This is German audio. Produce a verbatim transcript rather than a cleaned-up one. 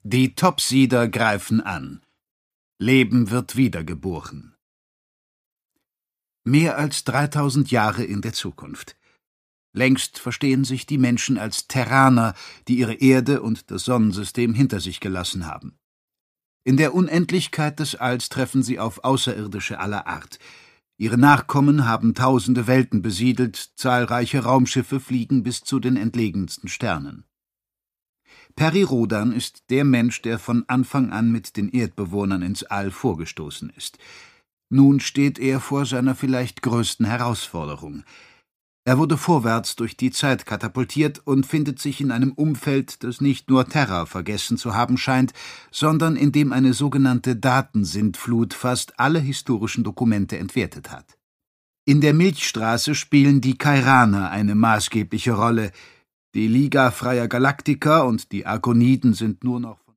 Die Topsider greifen an. Leben wird wiedergeboren. Mehr als dreitausend Jahre in der Zukunft. Längst verstehen sich die Menschen als Terraner, die ihre Erde und das Sonnensystem hinter sich gelassen haben. In der Unendlichkeit des Alls treffen sie auf Außerirdische aller Art. Ihre Nachkommen haben tausende Welten besiedelt, zahlreiche Raumschiffe fliegen bis zu den entlegensten Sternen. Peri Rodan ist der Mensch, der von Anfang an mit den Erdbewohnern ins All vorgestoßen ist. Nun steht er vor seiner vielleicht größten Herausforderung. Er wurde vorwärts durch die Zeit katapultiert und findet sich in einem Umfeld, das nicht nur Terra vergessen zu haben scheint, sondern in dem eine sogenannte Datensintflut fast alle historischen Dokumente entwertet hat. In der Milchstraße spielen die Kairaner eine maßgebliche Rolle. Die Liga Freier Galaktiker und die Argoniden sind nur noch